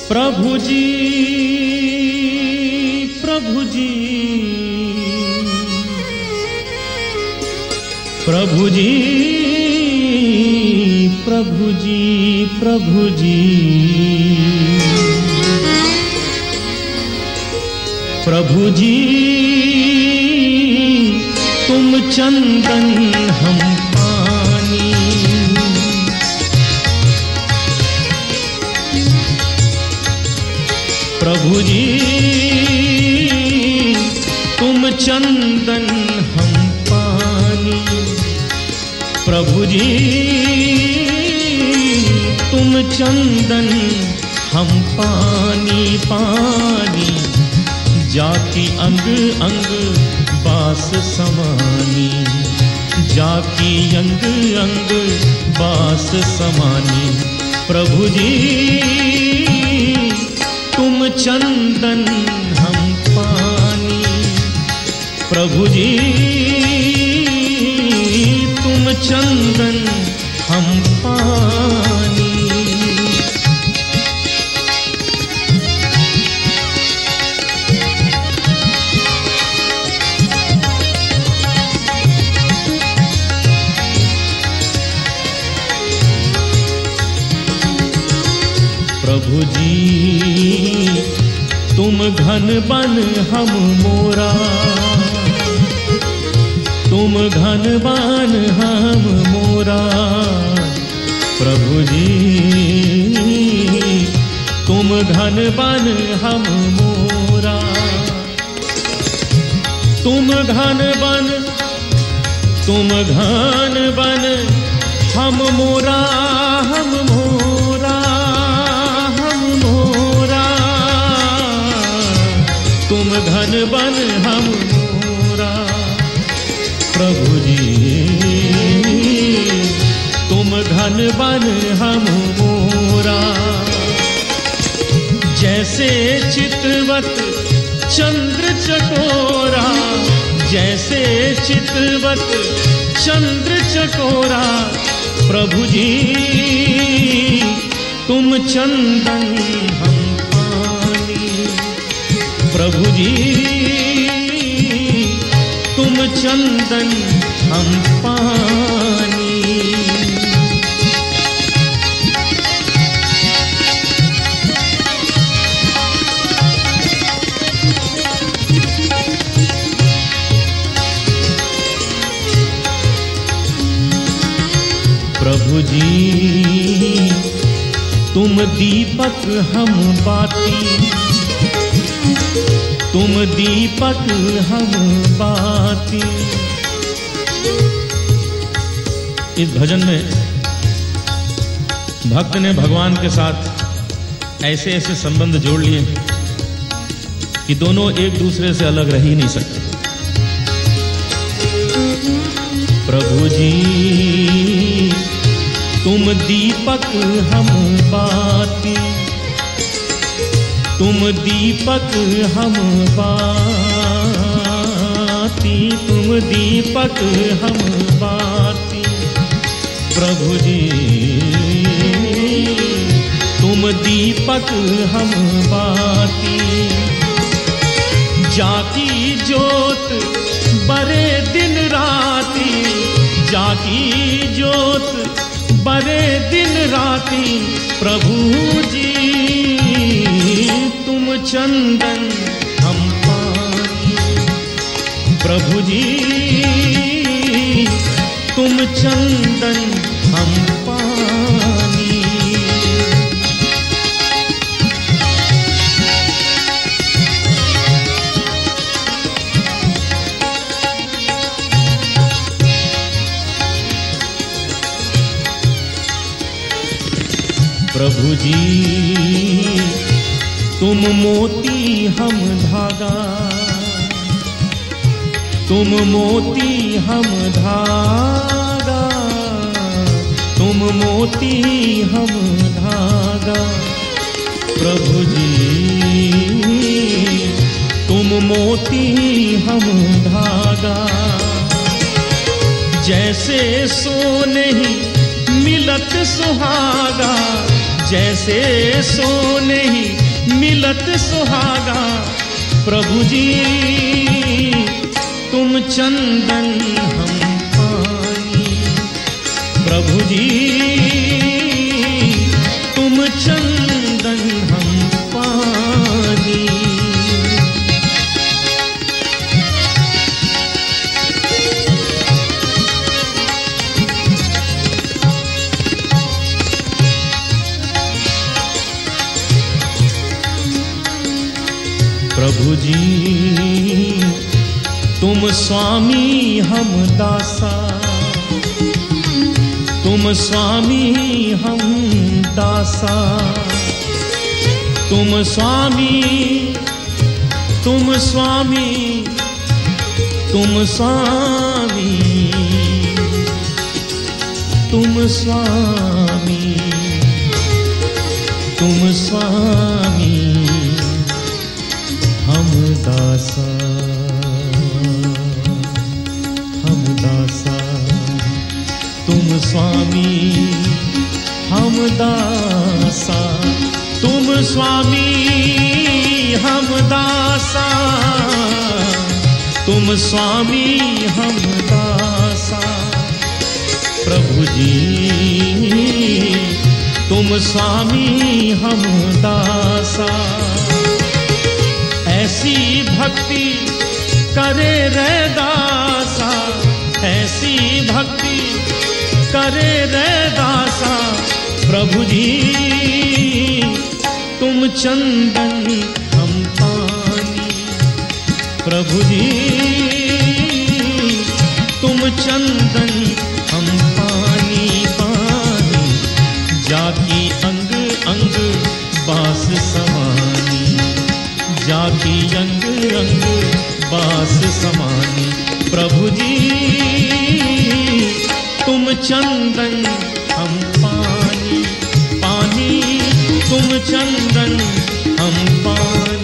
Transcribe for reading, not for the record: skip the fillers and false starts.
प्रभु जी प्रभु जी प्रभु जी प्रभु जी प्रभु जी प्रभु जी तुम चंदन हम पानी। प्रभु जी तुम चंदन हम पानी। प्रभु जी तुम चंदन हम पानी पानी। जाकी अंग अंग बास समानी। जाकी अंग अंग बास समानी। प्रभु जी तुम चंदन हम पानी। प्रभु जी तुम चंदन हम पानी। प्रभु जी तुम घन बन हम मोरा। तुम घन बन हम मोरा। प्रभु जी तुम घन बन हम मोरा। तुम घन बन हम मोरा। हम मोरा हम मोरा। तुम घन बन हम मोरा। प्रभु जी तुम घन बन हम मोरा। जैसे चितवत चंद्र चकोरा। जैसे चितवत चंद्र चकोरा। प्रभु जी तुम चंदन हम पानी। प्रभु जी तुम चंदन हम पानी। प्रभु जी तुम दीपक हम बाती। तुम दीपक हम बाती। इस भजन में भक्त ने भगवान के साथ ऐसे ऐसे संबंध जोड़ लिए कि दोनों एक दूसरे से अलग रह ही नहीं सकते। प्रभु जी तुम दीपक हम बाती। तुम दीपक हम बाती। तुम दीपक हम बाती। प्रभु जी तुम दीपक हम बाती। जाकी जोत बरे दिन राती। जाकी जोत बरे दिन राती। प्रभु जी तुम चंदन हम पानी। प्रभु जी तुम चंदन हम पानी। प्रभु जी तुम मोती हम धागा। तुम मोती हम धागा। तुम मोती हम धागा। प्रभु जी तुम मोती हम धागा। जैसे सोने ही मिलत सुहागा। जैसे सोने ही मिलत सुहागा। प्रभु जी तुम चंदन हम पानी, प्रभु जी तुम चंदन हम पानी। प्रभु जी तुम स्वामी हम दासा, तुम स्वामी हम दासा, तुम स्वामी, तुम स्वामी, तुम स्वामी, तुम स्वामी, तुम स्वामी हम दासा, हम दासा, तुम स्वामी हम दासा, तुम स्वामी हम दासा, तुम स्वामी हम दासा। प्रभु जी तुम स्वामी हम दासा। ऐसी भक्ति करे रे दासा, ऐसी भक्ति करे रे दासा। प्रभु जी तुम चंदन हम पानी, प्रभु जी तुम चंदन हम पानी, पानी जाकी अंग अंग बास समानी, जाकी अंग अंग बास समानी। प्रभु जी तुम चंदन हम पानी, पानी तुम चंदन हम पानी।